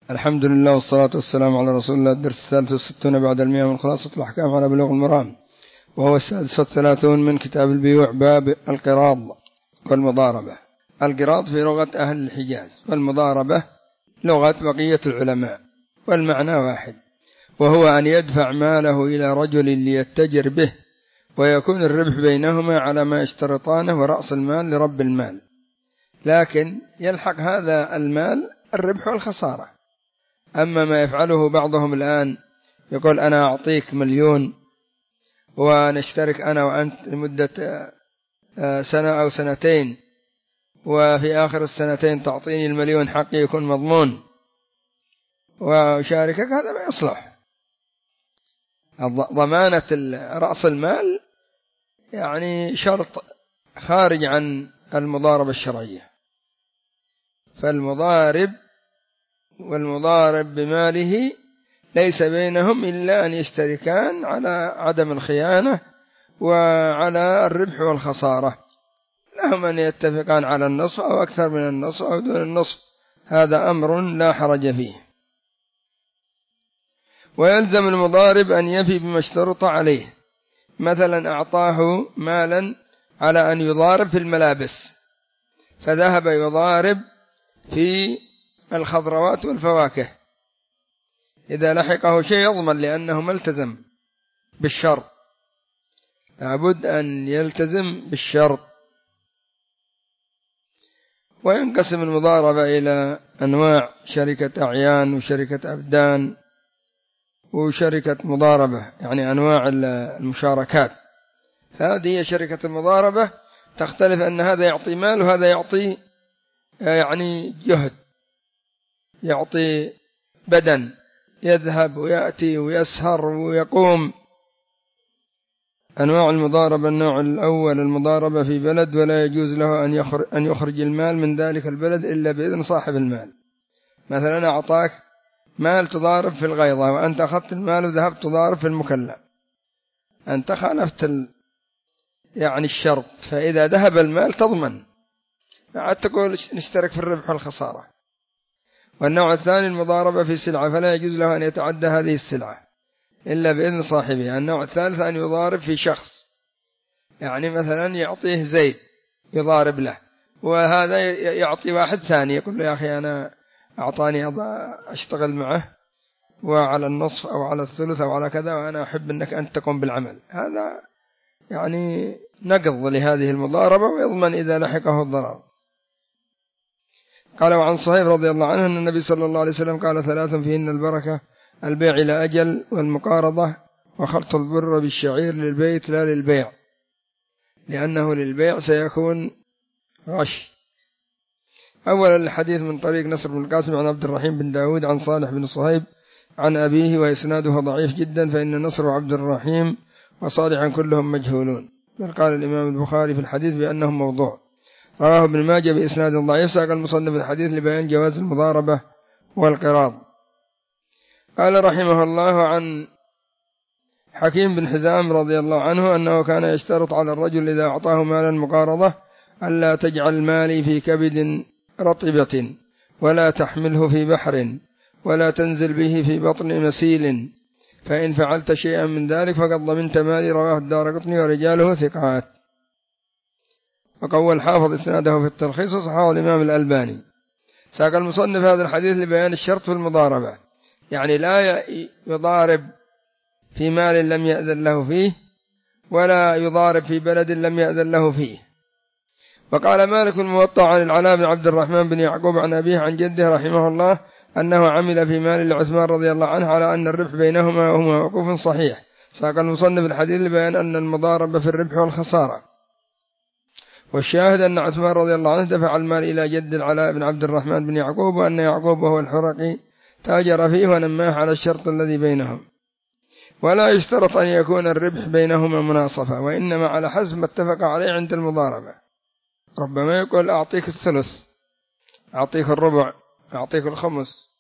الحمد لله والصلاة والسلام على رسول الله. الدرس 63 بعد 100 من خلاصة الأحكام على بلوغ المرام، وهو 36 من كتاب البيوع، باب القراض والمضاربة. القراض في لغة أهل الحجاز، والمضاربة لغة بقية العلماء، والمعنى واحد، وهو أن يدفع ماله إلى رجل ليتجر به، ويكون الربح بينهما على ما يشترطانه، ورأس المال لرب المال، لكن يلحق هذا المال الربح والخسارة. أما ما يفعله بعضهم الآن، يقول أنا أعطيك 1,000,000 ونشترك أنا وأنت لمدة سنة أو سنتين، وفي آخر السنتين تعطيني 1,000,000 حقي يكون مضمون وشاركك، هذا ما يصلح. ضمانة رأس المال يعني شرط خارج عن المضاربة الشرعية، فالمضارب والمضارب بماله ليس بينهم إلا أن يشتركان على عدم الخيانة وعلى الربح والخسارة، لهم أن يتفقان على النصف أو أكثر من النصف أو دون النصف، هذا أمر لا حرج فيه. ويلزم المضارب أن يفي بما اشترط عليه، مثلا أعطاه مالا على أن يضارب في الملابس، فذهب يضارب في الخضروات والفواكه، إذا لحقه شيء يضمن، لأنه ملتزم بالشرط، لابد أن يلتزم بالشرط. وينقسم المضاربة إلى أنواع: شركة أعيان، وشركة أبدان، وشركة مضاربة، يعني أنواع المشاركات. هذه شركة المضاربة تختلف، أن هذا يعطي مال وهذا يعطي يعني جهد، يعطي بدن، يذهب ويأتي ويسهر ويقوم. أنواع المضاربة: النوع الأول المضاربة في بلد، ولا يجوز له أن يخرج المال من ذلك البلد إلا بإذن صاحب المال. مثلا أعطاك مال تضارب في الغيضة، وأنت أخذت المال وذهبت تضارب في المكلا، أنت خالفت يعني الشرط، فإذا ذهب المال تضمن، عاد تقول نشترك في الربح والخسارة. والنوع الثاني المضاربة في سلعة، فلا يجوز له أن يتعدى هذه السلعة إلا بإذن صاحبها. النوع الثالث أن يضارب في شخص، يعني مثلا يعطيه زيد يضارب له، وهذا يعطي واحد ثاني يقول له يا أخي أنا أعطاني أشتغل معه وعلى النصف أو على الثلث أو على كذا، وأنا أحب أنك أنت تقوم بالعمل. هذا يعني نقض لهذه المضاربة، ويضمن إذا لحقه الضرر. قال: وعن صهيب رضي الله عنه أن النبي صلى الله عليه وسلم قال: 3 فيهن البركة: البيع إلى أجل، والمقارضة، وخلط البر بالشعير للبيت لا للبيع، لأنه للبيع سيكون غش. أولا الحديث من طريق نصر بن القاسم عن عبد الرحيم بن داود عن صالح بن صهيب عن أبيه، وإسناده ضعيف جدا، فإن نصر وعبد الرحيم وصالحا كلهم مجهولون، بل قال الإمام البخاري في الحديث بأنه موضوع. رواه ابن ماجه بإسناد ضعيف. ساق المصنف الحديث لبيان جواز المضاربة والقراض. قال رحمه الله عن حكيم بن حزام رضي الله عنه أنه كان يشترط على الرجل إذا أعطاه مالا مقارضة: ألا تجعل مالي في كبد رطبة، ولا تحمله في بحر، ولا تنزل به في بطن مسيل، فإن فعلت شيئا من ذلك فقد ضمنت مالي. رواه الدارقطني ورجاله ثقات. وقوى الحافظ إسناده في التلخيص، وصححه الإمام الألباني. ساق المصنف هذا الحديث لبيان الشرط في المضاربة، يعني لا يضارب في مال لم يأذن له فيه، ولا يضارب في بلد لم يأذن له فيه. وقال مالك الموطأ عن العلاء بن عبد الرحمن بن يعقوب عن أبيه عن جده رحمه الله أنه عمل في مال لعثمان رضي الله عنه على أن الربح بينهما وهو موقوف صحيح. ساق المصنف الحديث لبيان أن المضاربة في الربح والخسارة. والشاهد أن عثمان رضي الله عنه دفع المال إلى جد العلاء بن عبد الرحمن بن يعقوب، وأن يعقوب وهو الحرقي تاجر فيه ونماه على الشرط الذي بينهم. ولا يشترط أن يكون الربح بينهما مناصفة، وإنما على حسب ما اتفق عليه عند المضاربة. ربما يقول أعطيك الثلث، أعطيك الربع، أعطيك الخمس،